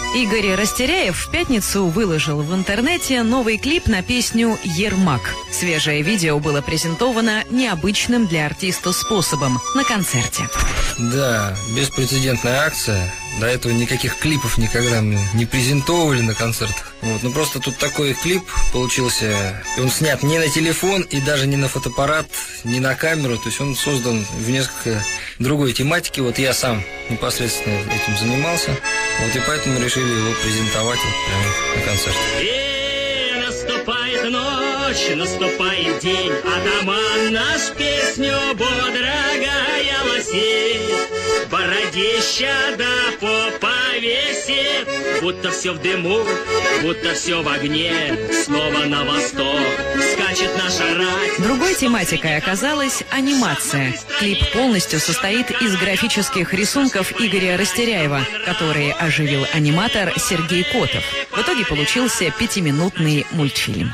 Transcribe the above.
Игорь Растеряев в пятницу выложил в интернете новый клип на песню «Ермак». Свежее видео было презентовано необычным для артиста способом – на концерте. Да, беспрецедентная акция. До этого никаких клипов никогда мы не презентовали на концертах. Ну просто тут такой клип получился. Он снят не на телефон и даже не на фотоаппарат, не на камеру. То есть он создан в несколько другой тематике. Вот я сам непосредственно этим занимался. Вот и поэтому решили его презентовать вот прямо на концерте. И наступает ночь, наступает день, атаман наш песню бодрая лосит. Бородища да попа висит, будто все в дыму, будто все в огне. Снова на восток скачет наша рать. Другой тематикой оказалась анимация. Клип полностью состоит из графических рисунков Игоря Растеряева, которые оживил аниматор Сергей Котов. В итоге получился 5-минутный мультфильм.